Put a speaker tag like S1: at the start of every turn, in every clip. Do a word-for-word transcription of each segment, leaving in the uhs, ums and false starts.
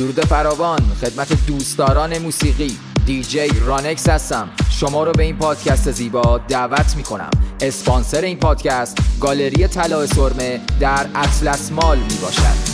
S1: درود فراوان خدمت دوستداران موسیقی. دیجی رانکس هستم. شما رو به این پادکست زیبا دعوت میکنم. اسپانسر این پادکست گالری طلا سرمه در اطلس مال میباشد.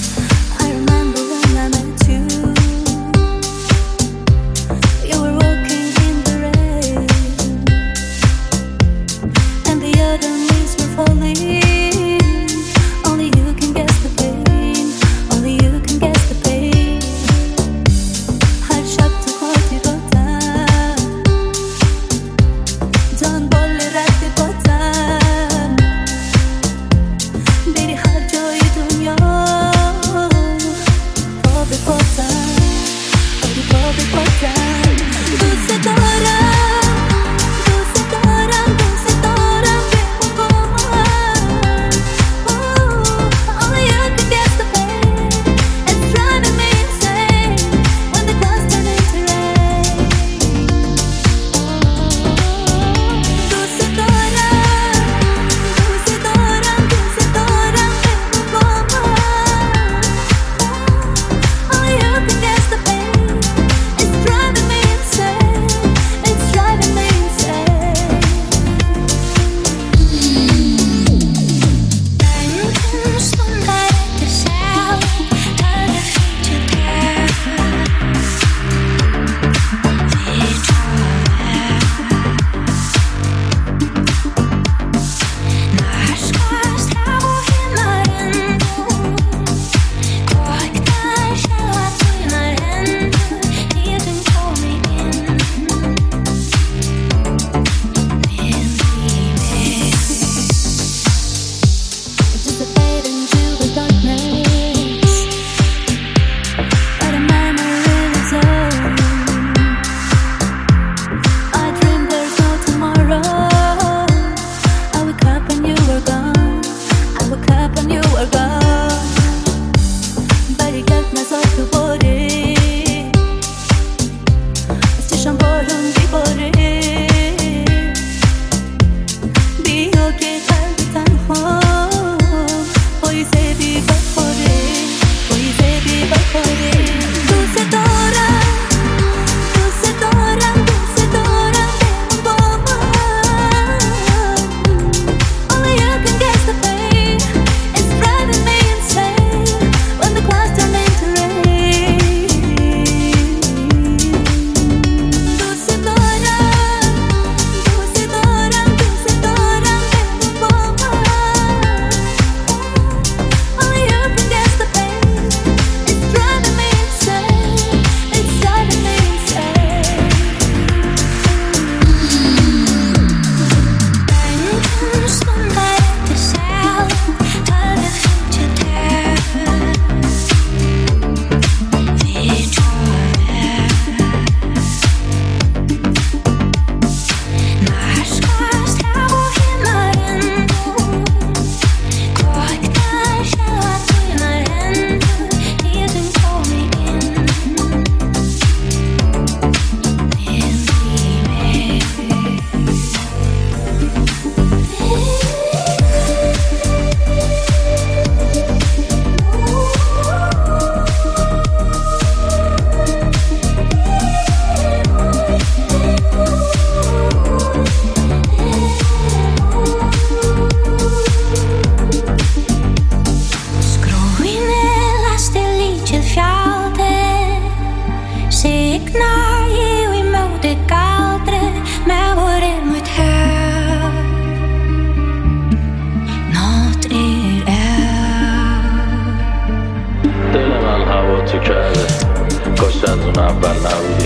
S2: تو کرده کاش از اون اول نبودی.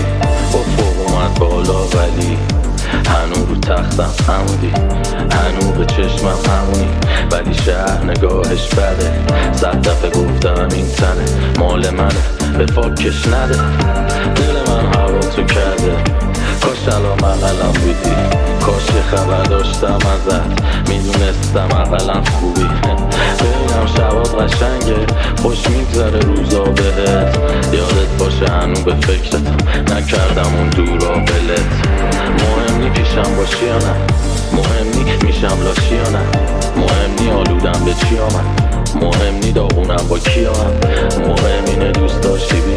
S2: افق اومد بالا ولی هنو رو تختم همونی، هنو به چشمم همونی، ولی شهر نگاهش بده. صد دفعه گفتم این تنه مال منه، به فاکش نده. دل من هوا تو کرده کاش الان مقلم بودی، کاش یه خبر داشتم ازت، میدونستم اقلم خوبی. ببینم شبات قشنگه، خوش میگذره روزا بهت، یادت باشه هنو به فکرتم، نکردم اون دورا بلت. مهم نی پیشم باشی یا نه، مهم نی میشم لاشی یا نه، مهم نی آلودم به چی آمد، مهم نی داغونم با کی آمد، مهم اینه دوست داشتی بی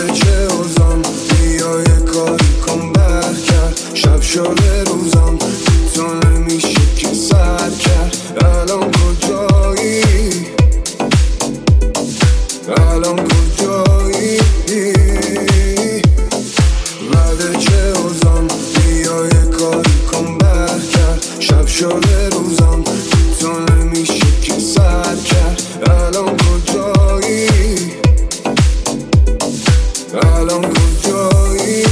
S3: بعد چه اوزان بیا یه کاری کن برگرد شب شده روزان تو نمیشه که سر کرد الان کجایی الان کجایی بعد چه اوزان بیا یه کاری کن برگرد شب شده روزان تو نمیشه که سر کرد الان کجایی الان کجایی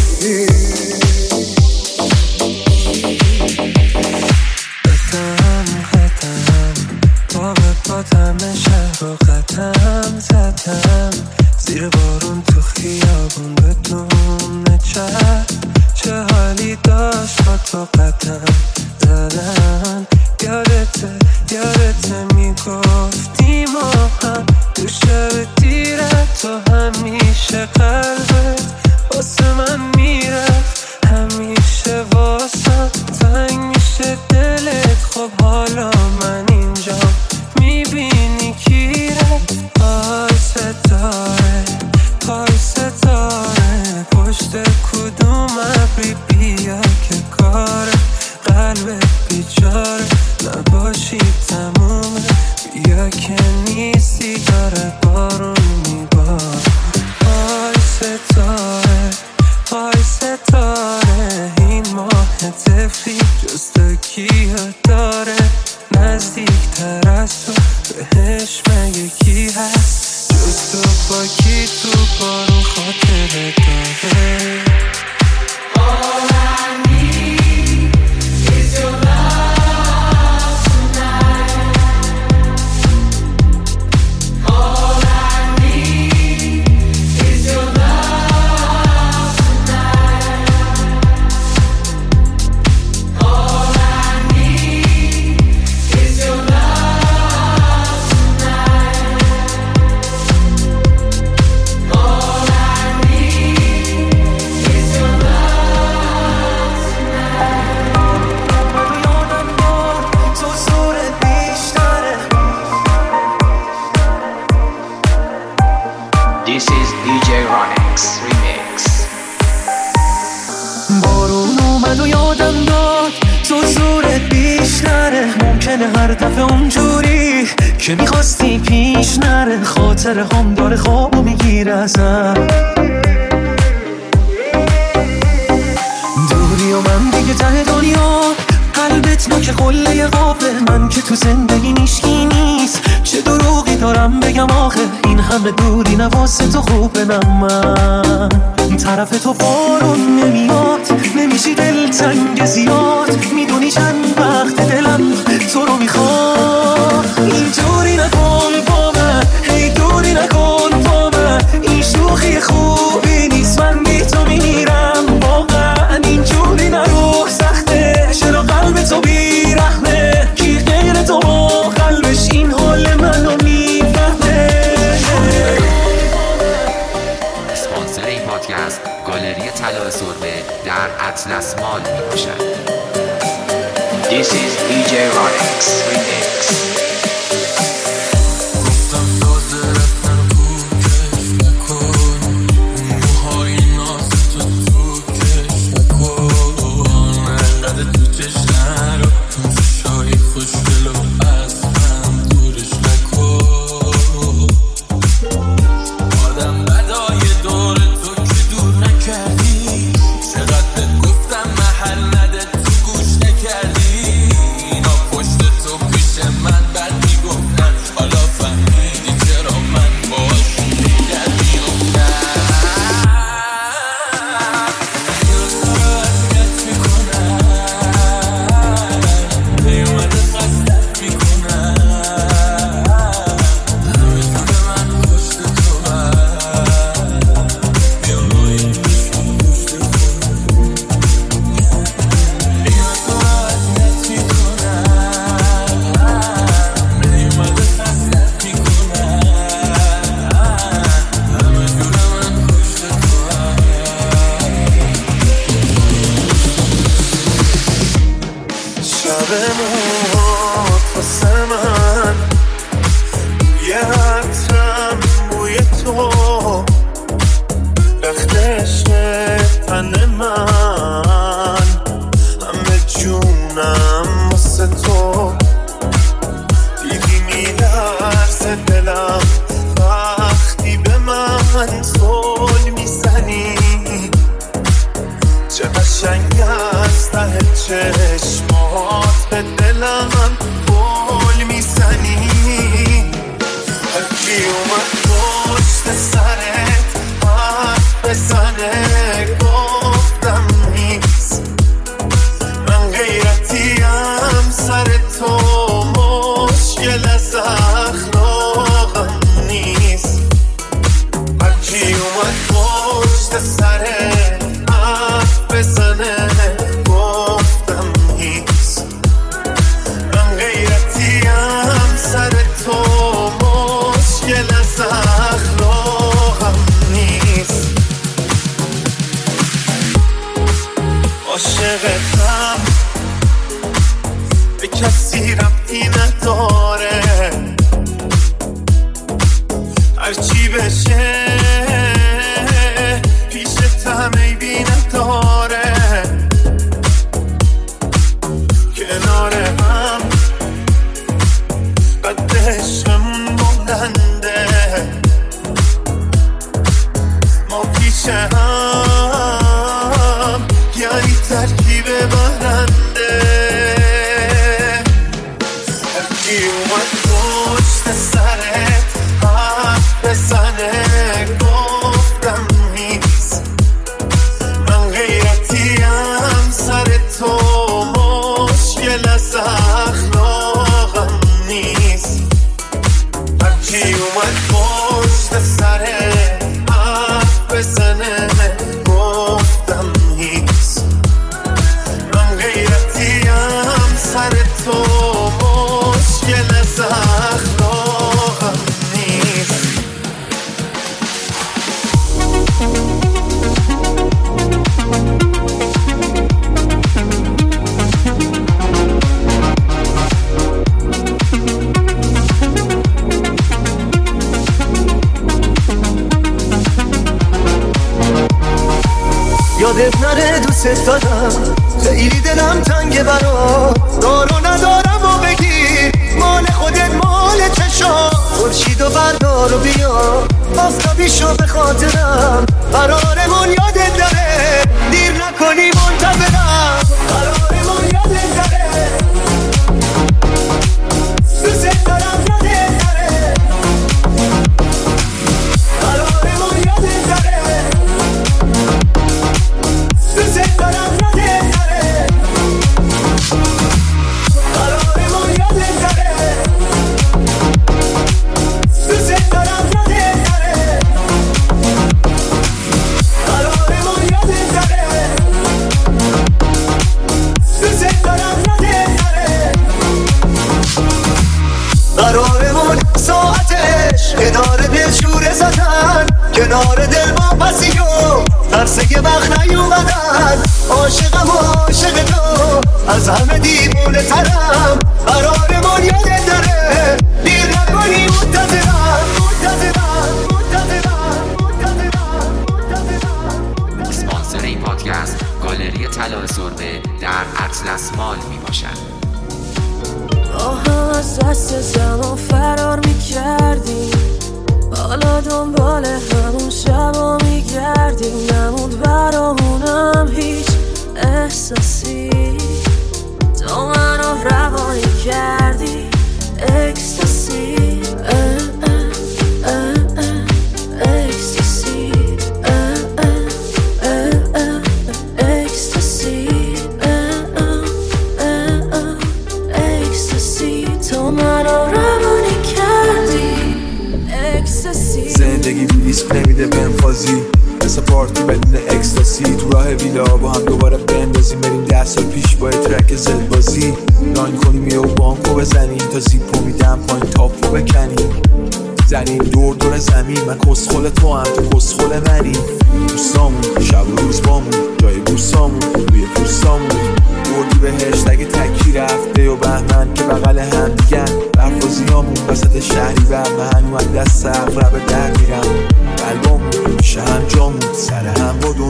S4: قدم قدم با به پاتم شهر و قدم زدم زیر بارون تو خیابون بدون چه چه حالی داشت با تو قدم زدن یادته یادته میگفتی ما هم تو شب دیرت تو همیشه قلبت واسه من میرفت همیشه واسه تنگ میشه دلت خب حالا من اینجا میبینی کی رفت پای ستاره پای ستاره پشت کدوم ابری بیا که کار قلبت بیچاره نباشی تمومه بیا که نیستی داره بارون میبار پای ستاره پای ستاره این ماه تفری جز کیه داره نزدیکتر از تو بهش مگه کی هست جز تو با کی تو بارون خاطره داره All I need is your love tonight. All I need is your love tonight. All I need is your love tonight. All I need is your love.
S1: This is دی جی Ronix Remix.
S4: بارون اومد و یادم داد تو زورت بیشتره ممکنه هر دفعه اونجوری که میخواستی پیش نره خاطر هم داره خوابو میگیره ازم دوری و من دیگه ته دنیا قلبت نوک قله قابه من که تو زندگی نیشکی نیست چه دروغی دارم بگم آخه این همه دوری نواسه تو خوبه نه من طرف تو بارون نمیاد نمیشی دلتنگ زیاد میدونی چند وقت دلم تو رو میخواد اینجوری نکن با من هی دوری نکن با من این شوخی خوبی نیست من بی تو میمیرم واقعا اینجوری نرو سخته چرا قلب تو بیرحمه کی غیر تو با قلبش این حال منو میفهمه
S1: اسپانسر این پادکست گالری طلا سرمه در اطلس مال میباشد. This is دی جی Ronix Remix.
S4: عشق تن من، همه جونم واسه تو. دیدی میلرزه دلم وقتی به من زل میزنی، چه قشنگ از ته چشمات به دلم گل میزنی. هرکی اومد پشت سرت حرف بزنه گفتم نیست، من غیرتیم سر تو مشکل از اخلاقم نیست. هرکی اومد پشت سرت حرف بزنه گفتم نیست، من غیرتیم سر تو مشکل از اخلاقم نیست. عاشقتم به کسی ربطی نداره، هرچی بشه پیشتم عیبی نداره. کنار هم قد عشقمون بلنده، ما پیش هم یعنی ترکیب برنده. هرکی اومد پشت سرت حرف بزنه گفتم نیست، من غیرتیم سر تو مشکل از اخلاقم نیست. هرکی اومد پشت سرت حرف بزنه گفتم نیست، من غیرتیم سر تو مشکل از اخلاقم نیست.
S5: یادت نره دوست دارم، خیلی دلم تنگه برات، دارو ندارم و بگیر مال خودت مال چشام. خورشید و بردار و بیا آفتابی شو به خاطرم، قرارمون یادت داره دیر نکنی منتظرم، قرارمون یادت داره دوست دارم یادت داره، قرارمون یادت داره دوست دارم یادت داره، قرارمون یادت داره دوست دارم یادت داره، قرارمون یادت داره دوست دارم یادت داره. قرارمون ساعتش کنار دل شوره زدن، کنار دل با پسی و ترسه که وقت نیومدن. عاشقم و عاشق تو از همه دیوونه ترم، قرارمون یادت داره دیر نکنی منتظرم منتظرم منتظرم منتظرم.
S1: اسپانسر این پادکست گالری طلا سرمه در اطلس مال می باشد.
S6: آها از دست زمان فرار میکردیم، حالا دنبال همون شبا میگردیم. نموند برامونم هیچ احساسی، تو منو روانی کردی اکستاسی. اکستاسی اکستاسی اکستاسی، تو منو روانی کردی اکستاسی.
S3: زندگی ریسک نمیده بهم فازی، مثل پارتی بدون اکستاسی. تو راه ویلا با هم دوباره بندازیم، بریم ده سال پیش با ترک زد بازی. لاین کنیم یه و بانکو بزنیم، تا زیپو میدم پایین تاپو بکنیم. زنیم دور دور زمین، من کسخل تو هم تو کسخل منی. دوستامون شب و روز بامون، جای بوسامون روی پوستامون. بردی بهشت اگه تکی رفته و بهمن که بغل هم دیگن. برفازیامون وسط شهری بر من هنو از دست سقف رو به در میرم. قلبامون شهم جامون سر هم با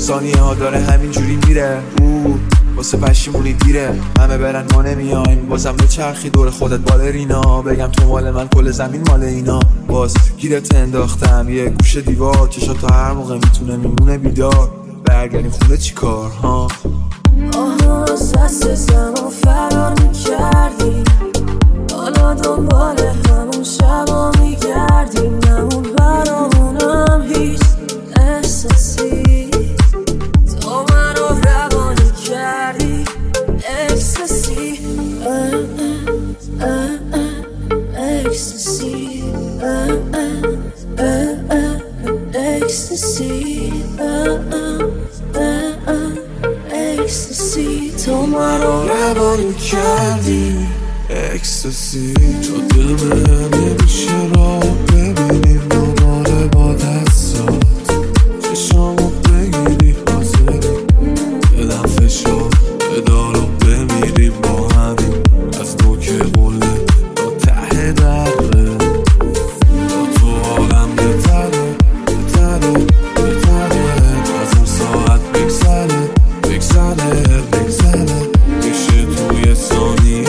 S3: ثانیه ها داره همینجوری میره. او واسه پشیمونی دیره، همه برن ما نمیایم. بازم به چرخی دور خودت بالرینا، بگم تو مال من کل زمین مال اینا. باز گیرت انداختم یه گوشه دیوار، چشات تا هر موقع میتونه میمونه بیدار. برگردیم خونه چی کار ها؟
S6: آها از دست زمان فرار میکردیم، حالا دنبال همون شبا میگردیم. نمون برامونم هیچ احساسی، تو منو روانی کردی اکستاسی. اکستاسی اکستاسی اکستاسی، تو منو روانی کردی
S3: اکستاسی. تو دل من نمیشه را ببینیم دوباره با دستات، چشامو بگیری حاضری بدم فشار بدارو بمیریم با همین. از تو که قله تا ته دره، تا تو عالم بتره بتره بتره. از اون ساعت بگذره بگذره بگذره، میشه توی ثانیه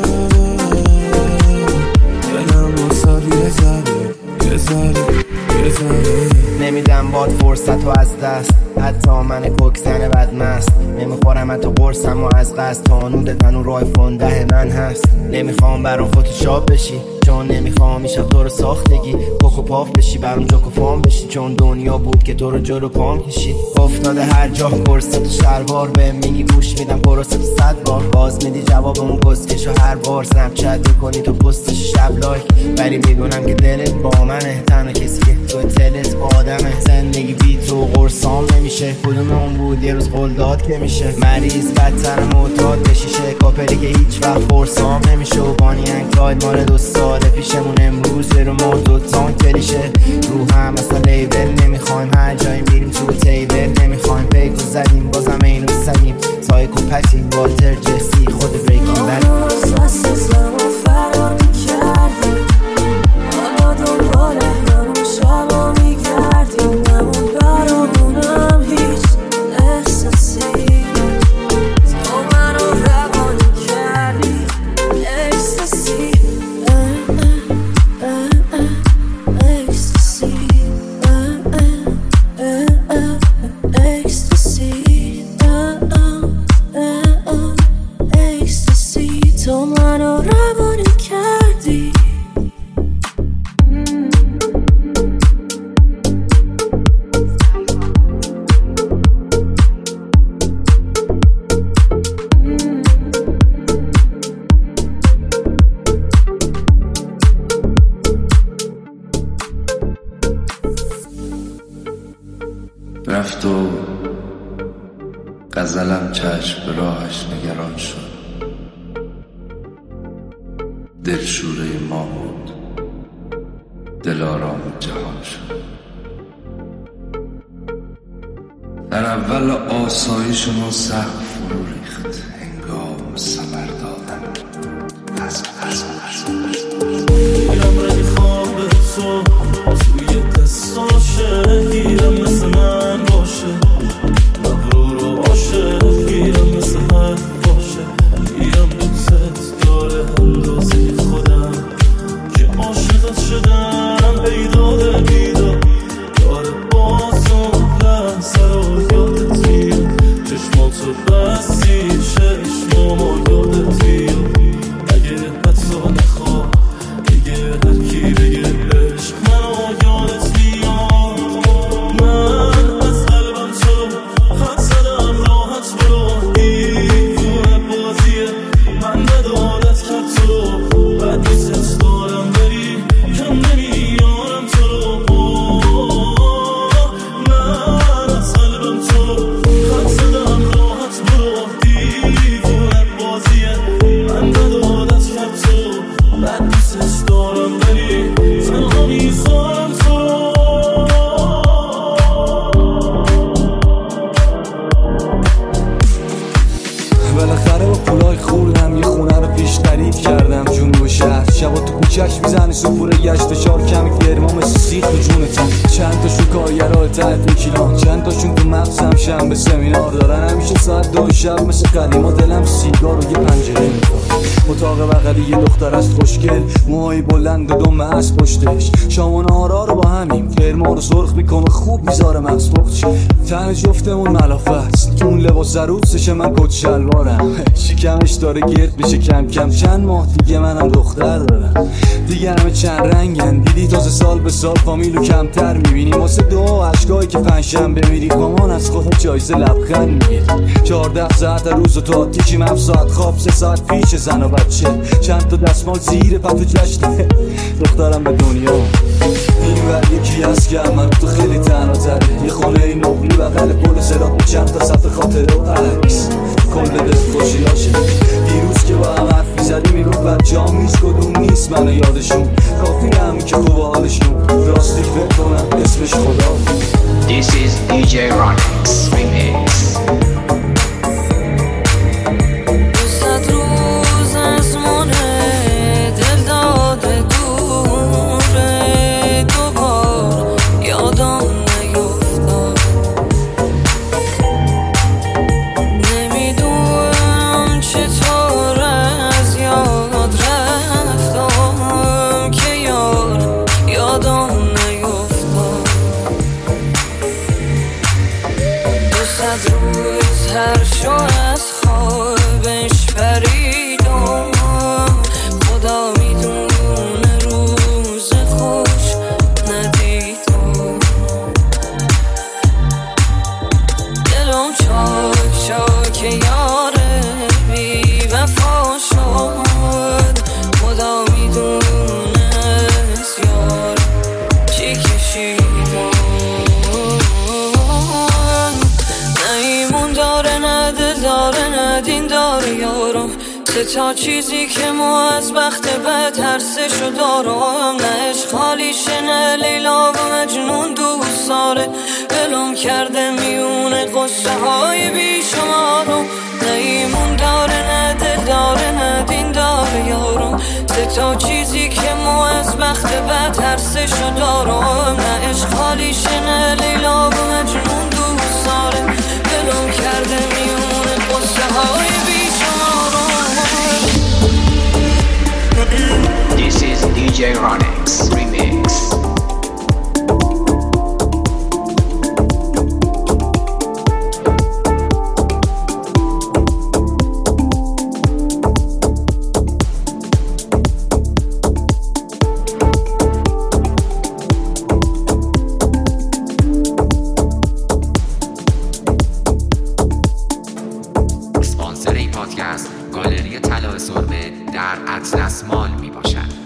S7: نمیدم باد فرصت و از دست، حتی من کوکسن بدمست. نمیخورم حتی قرصم و از قصد، تانود تنور آیفون ده من هست. نمیخوام برام فتوشاپ بشی، چون نمیخوام ایشب تو رو ساختگی کوکو پاف بشی، برام جاکو فام بشی. چون دنیا بود که تو رو جلو پام کشید، افتاده هر جا کرست و شلوار. به میگی گوش میدم پروسه تو صد بار، باز میدی جواب اون کسکشو هر بار. سنپچت میکنی تو پستش شب لایک، ولی میدونم که دلت با منه. تنها کسی که تو تلت آدمه، زندگی بی تو قرصام نمیشه. کدوم اون بود یه روز قلداد که میشه، مریض بدتر معتاد بشیشه. کاپلی که هیچ وقت قرصام نمیشه، و بانی انکلاید مال دو ساله پیشمون. امروز رو مرد و تان کلیشه، رو هم اصلا لیبل نمیخوایم. هر جایی میریم تو تیبل نمیخوایم. پیکو زدیم بازم اینو سگیم، سایکو پتیم والتر جسی خود بریکین بد.
S6: دست زمان فرار میکردیم، حالا دنبال همون شبا میگردیم. نمون برامونم هیچ احساسی، تو منو روانی کردی اکستاسی. اکستاسی اکستاسی اکستاسی، تو منو روانی کردی.
S2: رفت و غزلم چشم به راهش نگران شد. دل شوره ما بود، دل آرام جهان شد. در اول آسایشمون سقف فرو ریخت، هنگام ثمر دادن از از از
S4: گیرم ردی خواب تو توی دستاشه، گیرم مثل من باشه مغرور و باشه. گیرم مثل من باشه، گیرم دوست داره اندازه خودم که عاشقت شدم. بیداده بیداد داره بازم لحظه رو یادت میاد. چشماتو بستی چشمامو یادت میاد. اگه حتی نخواه دیگه هر کی بگه عشق
S8: ده کیلو، چند تاشون تو مغزم شنبه سمینار دارن. همیشه ساعت دو شب مثل قدیما دلم سیگار و یه پنجره میخواد. اتاق بغلی یه دختر است خوشگل، موهای بلند و دم از پشتش. شام و نهارا رو با همیم کرما رو سرخ میکنه، خوب میذاره مغز پخت. تن جفتمون ملافه است، اون لباس عروسشه من کت شلوارم. شکمش داره گرد بشه کم کم، چند ماه دیگه منم دختر دارم. دیگه همه چند رنگن، دیدی تازه سال به سال فامیلو کمتر میبینی. واسه دو اشکایی که پنجشنبه میری مامان از خودت جایزه لبخند میگیری. چهارده ساعت روز و تا تیشیم، هفت ساعت خواب، سه ساعت پیش زن و بچه. چند تا دستمال زیر پتو جشنه دخترم به دنیا. این ور یکی هست که من تو خیلی تنها تره، یه خونه این نقلی بغل پل صراط با چند تا صفحه خاطره و عکس. کل دل خوشیاشه دیروز که با هم حرف میزدی میگفت بچه هم نیست کدوم نیست منو یادشون. کافی هم که خوب حالشون، راستی فکر کنم اسمش خدا.
S1: This is دی جی Ronix Remix.
S6: دوست روز از مونه دل داده دوره، دوبار یادم نیفتاد. نمیدونم چطور از یاد رفتم که یار یادم نیفتاد. دوست روز هر شو از خوابش پریدم، خدا میدونه روز خوش ندیدم. دلم چاک چاک یاره بی وفا شد، خدا میدونه از یار چی کشیدم. نیمون داره نه دل داره نه دین داره یارم، سه تا چیزی که ما از بخت بد هر سه شو دارم. نه عشق خالیشه نه لیلا و مجنون دوست داره، دلم کرده میونه قصه های بیشمارم. نیمون داره نه دل داره نه دین داره یارم، سه تا چیزی که ما از بخت بد هر سه شو دارم. نه عشق خالیشه نه لیلا و مجنون دوست داره، دلم کرده میونه قصه های بیشمارم.
S1: This is دی جی Ronix Remix. اسپانسر این پادکست گالری طلا سرمه در اطلس مال می باشد.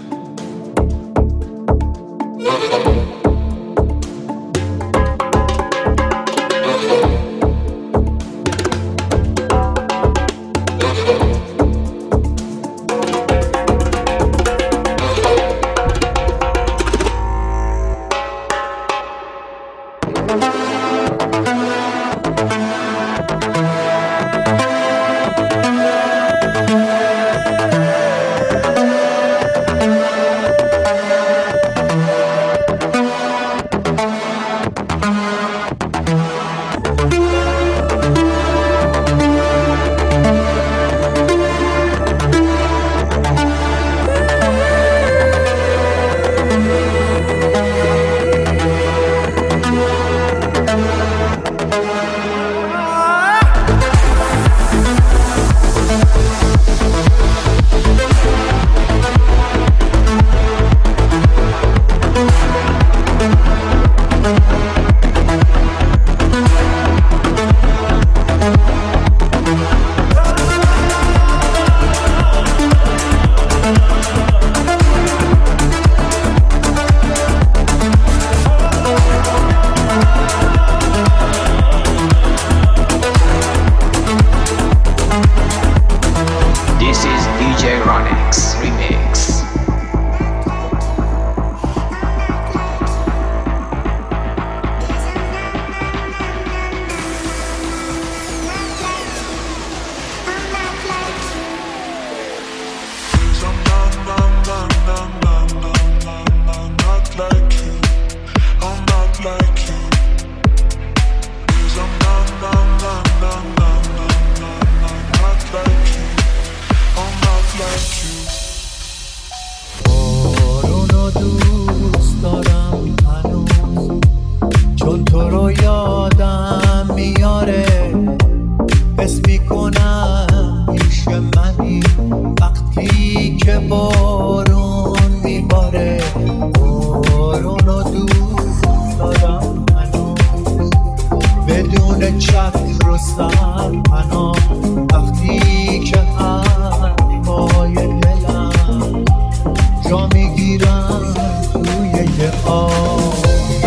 S4: دل چت رستم پناه وقتی که حرفای دلم جا میگیرم توی یه آب.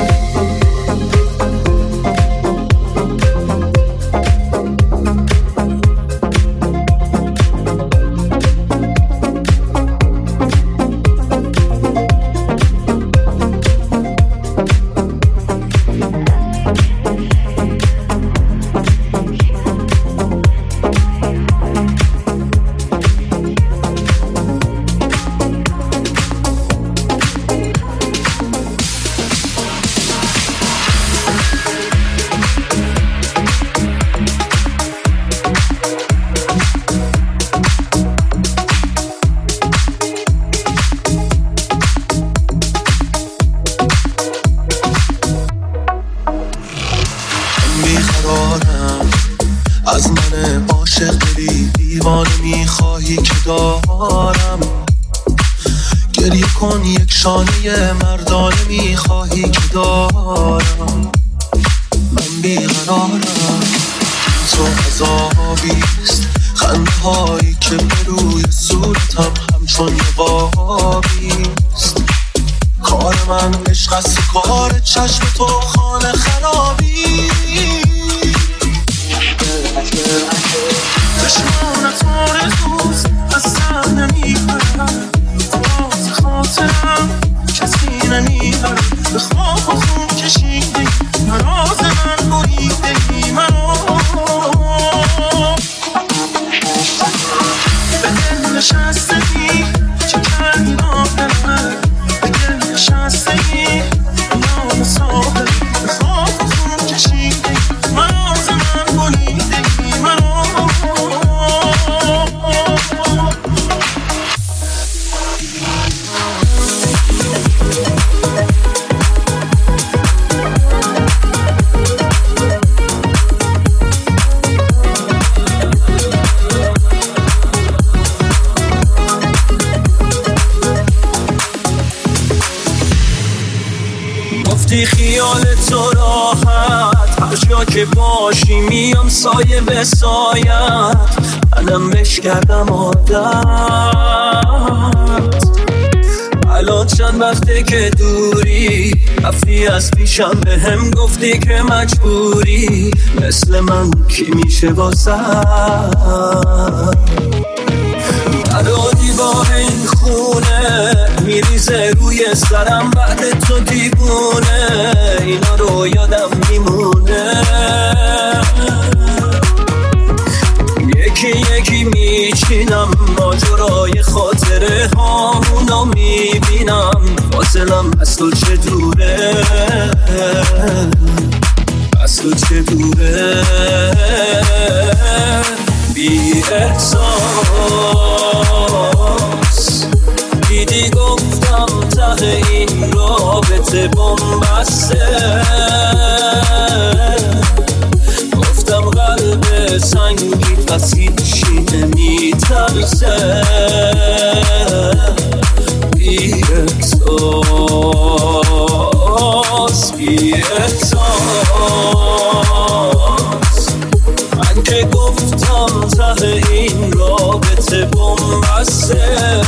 S3: از من عاشق دلی دیوانه میخواهی که دارم، گریه کن یک شانه مردانه میخواهی که دارم. من بیقرارم تو عذابیست، خنده هایی که به روی صورتم همچون نقابیست. کار من عشق است، کار چشم تو خانه خرابی. چشمانت آرزوز از سر نمیبرم، باز خاطرم کسی نمیبرم. به خواب و خون کشیده نراز من بریده منو، به دل نشستگی چه کردی ناقلم، به دل نشستگی نام ساقل. به خواب و خون کشیده نراز من بریده منو. گفتی خیال تو راحت، هر جا که باشی میام سایه به سایت. منم بش کردم عادت، الان چند وقته که دوری، رفتی از پیشم به هم گفتی که مجبوری. مثل من کی میشه واسه برادی با این خونه میریزه روی سرم بعد تو دیوونه. اینا رو یادم میمونه، یکی یکی میچینم ماجرای خاطره هامونو میبینم. فاصلم از تو چه دوره، از تو چه دوره. بی احساس دیدی گفتم ته این رابطه بنبسته، گفتم قلب سنگی پس هیچی نمیترسه. بی احساس بی احساس من که گفتم ته این رابطه بنبسته،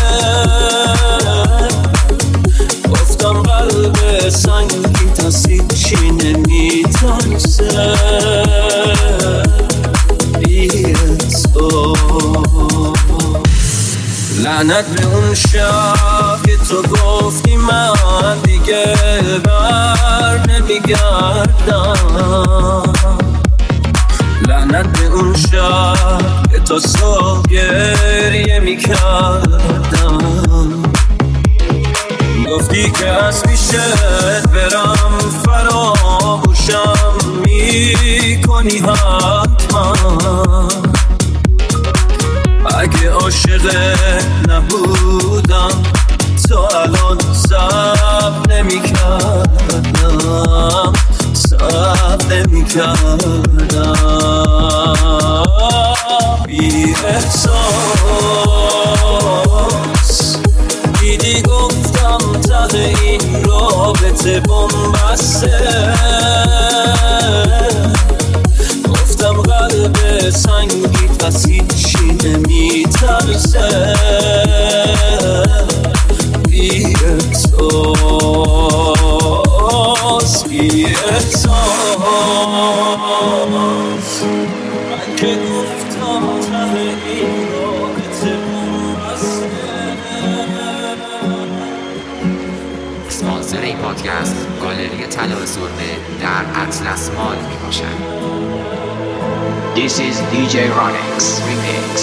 S3: گفتم قلب سنگی تسید چی نمیترسه. لعنت به اون شب که تو گفتی من دیگه بر نمیگردم. لعنت به اون شب که تو صبح گریه میکردم. گفتی که از پیشت برم فراموشم میکنی حتما. اگه عاشق نبودم تو الان صبر نمیکردم، صبر نمیکردم. بی احساس دیدی گفتم ته این رابطه بنبسته،
S1: طلا سرمه در اطلس مال می باشد.
S9: This is دی جی Ronix Remix.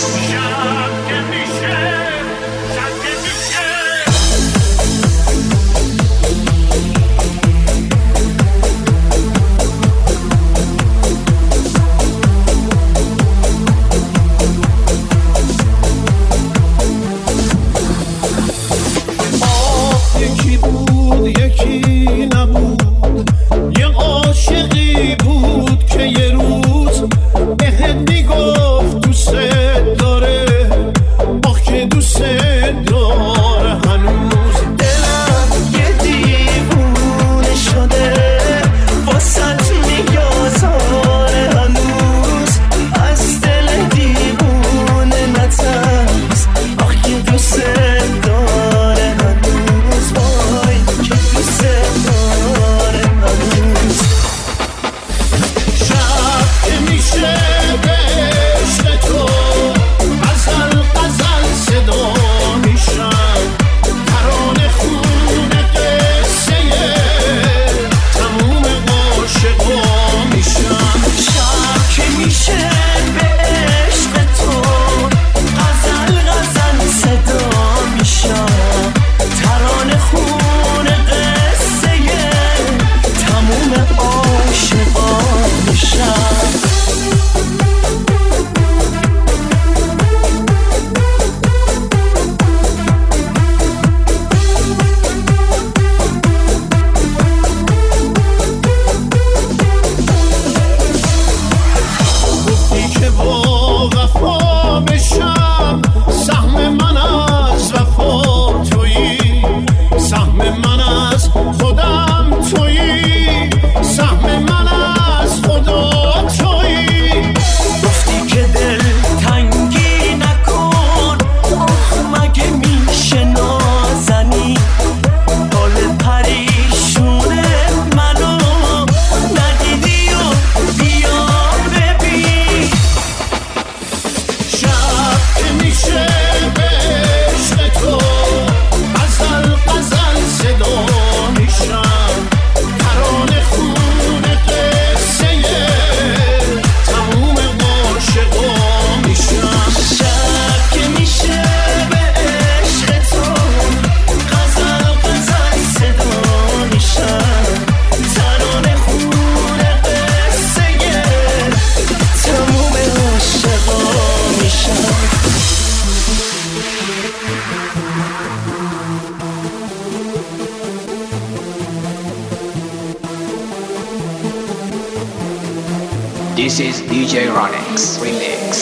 S10: یکی بود یکی نبود، یه عاشقی بود که یه روز بهت میگفت دوست داره، آخ که دوست داره. هنوز
S4: دلم یه دیوونه شده واسط میگذاره، هنوز از دل دیوونه نترس، آخ که دوست داره. هنوز وای که دوست داره. هنوز
S10: شب که میشه به عشق تو غزل غزل صدا میشم، ترانه خونه قصه تموم عاشقا میشم.
S4: شب که میشه به عشق تو غزل غزل صدا میشم، ترانه خون قصه تموم عاشقا میشم.
S10: گفتی که با وفا بشم، سهم من از وفا تویی، سهم من از خودم تویی، سهم من از خدا تویی.
S4: گفتی که دل تنگی نکن، آخ مگه میشه نازنی، حال پریشونه منو ندیدی و بیا ببین.
S10: شب که میشه به عشق تو غزل غزل صدا میشم، ترانه خونه قصه تموم عاشقا میشم.
S4: شب که میشه به عشق تو غزل غزل صدا میشم، ترانه خون قصه تموم عاشقا میشم.
S9: This is دی جی Ronix Remix.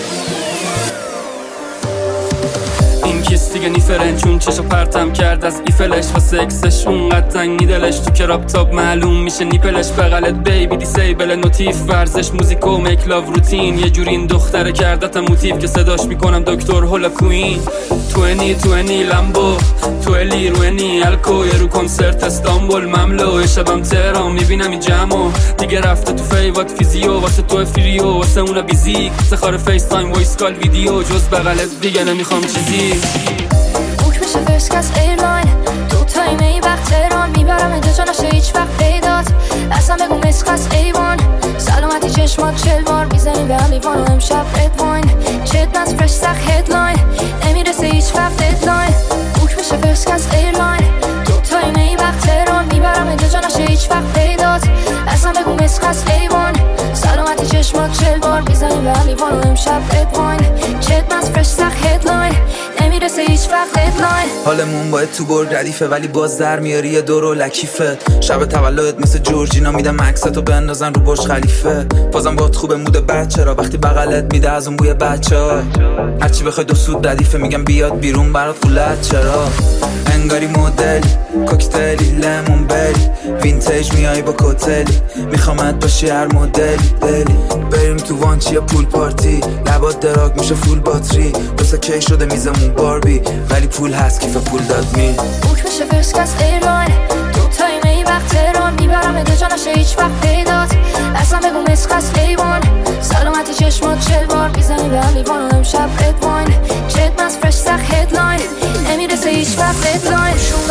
S11: این کیست دیگه نیفرن چون چشو پرتم کرد از ایفلش و سکسش اونقدر تنگی دلش، تو کراب تاب معلوم میشه نیپلش، بغلت بیبی دیسیبل نوتیف، ورزش موزیک و میک لاو روتین، یه جوری این دختره کردتم موتیف که صداش میکنم دکتر هولا کوین. توینی توینی لامبو تویلی روینی الکو، یه رو کنسرت استانبول مملو، شبم تهران میبینم این جمعو دیگه رفته تو فیوات فیزیو، واسه تو فریو واسه اونا بیزیک، سخار فیس تایم وایس کال ویدیو، جز بغلت دیگه نمیخوام چیزی.
S12: بوک میشه فرسکس ایرلاین، دو تایم ای وقت تهران، میبرم اینجا جا نشه هیچ وقت پیدات، اصلا بگو مسخس ایوان، سلامتی چشمات چل بار میزنی به هم لیوان و امشب رد واین، چت نز فرش سخ هدلاین، نمیرسه هیچ وقت ددلاین. بوک میشه فرسکس ایرلاین، دو تایم ای وقت تهران، میبرم اینجا جا نشه هیچ وقت پیدات، اصلا بگو مسخس ایوان، سلامتی چشمات چل بار میزنی به هم لیوان و امشب رد واین، چت نز فرش سخ هدلاین، نمیرسه هیچ وقت ددلاین.
S13: حالمون باید تو برد ردیفه ولی باز در میاری یه دور و لکیفت، شب تولدت مثل جورجینا میدم عکستو بندازن رو برج خلیفه، بازم باید خوبه مود بچه را وقتی بغلت میده از اون بوی بچه ها، هرچی بخوای دو سود ردیفه میگم بیاد بیرون برات خولت چرا، انگاری مدل کوکتلی لیمون بری وینتیج میای با کوتلی، میخوامت باشی هر مدلی دلی، بریم تو وانچی یا پول پارتی، لبات دراگ میشه فول باتری، دوستا کی شده میزمون باربی ولی پول هست کیف پول داد می.
S12: بوک میشه فرسکس ایرلاین، دو تایم ای وقت تهران، میبرم اینجا جا نشه هیچ وقت پیدات، اصلا بگو مسخس ایوان، سلامتی چشمات چل بار میزنی به هم لیوان و امشب رد واین، چت نز فرش سخ هدلاین، نمیرسه هیچ وقت ددلاین. شون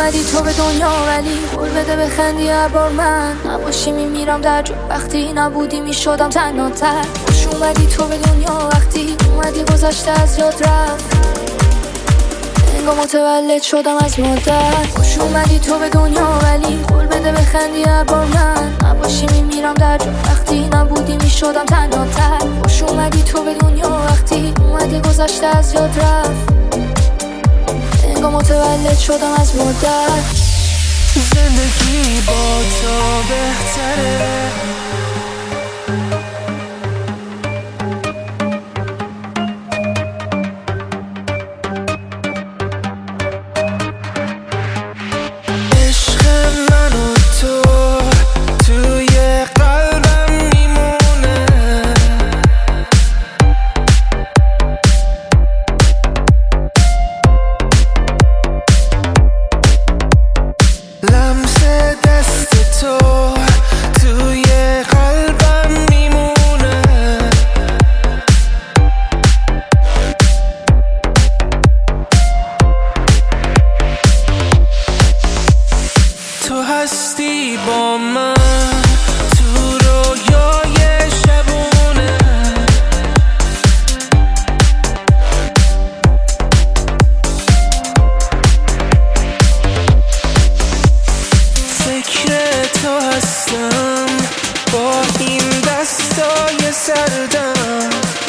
S12: اومدی تو به دنیا ولی قول بده بخندی هر بار من نباشی میمیرم در جو. وقتی نبودی میشدم تنها تر. خوش اومدی تو به دنیا وقتی اومدی گذشته از یاد رفت. انگار متولد شدم از مادر. خوش اومدی تو به دنیا ولی قول بده بخندی هر بار من نباشی میمیرم در جو. وقتی نبودی میشدم تنها تر. خوش اومدی تو به دنیا وقتی اومدی گذشته از یاد رفت. انگار متولد شدم از مادر.
S4: زندگی با تو بهتره.
S14: با این دستای سردم